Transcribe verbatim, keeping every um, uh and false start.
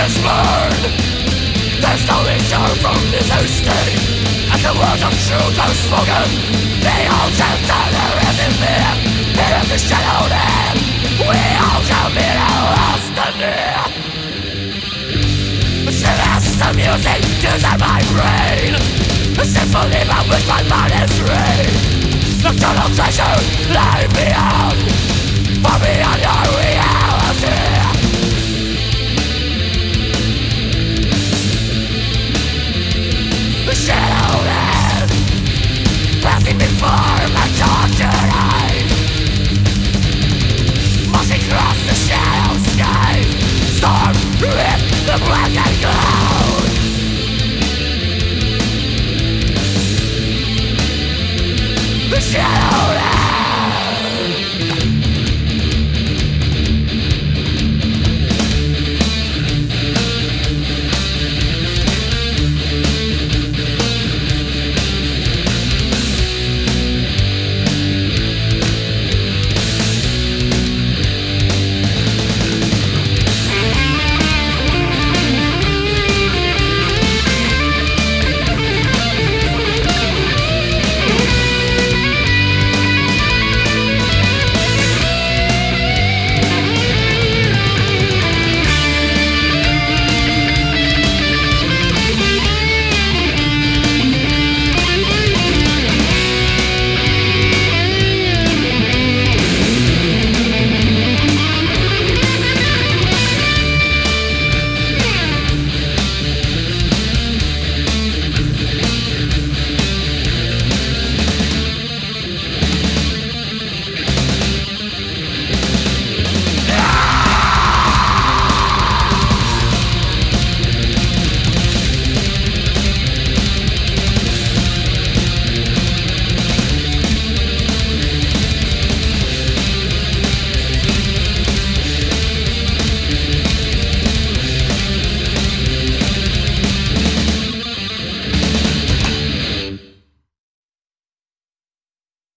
is burned. There's no return from this state. As the words of truth are spoken, they all shall gather as in fear. Here is the shadow land. We all shall be lost and near. Sinister music inside my brain. Symphony but with my mind is free. Nocturnal treasure lie beyond, far beyond your reality. Shadowland, passing before my tortured eyes, mossing across the shadow sky, storm with the blackened cloud. The Shadowland.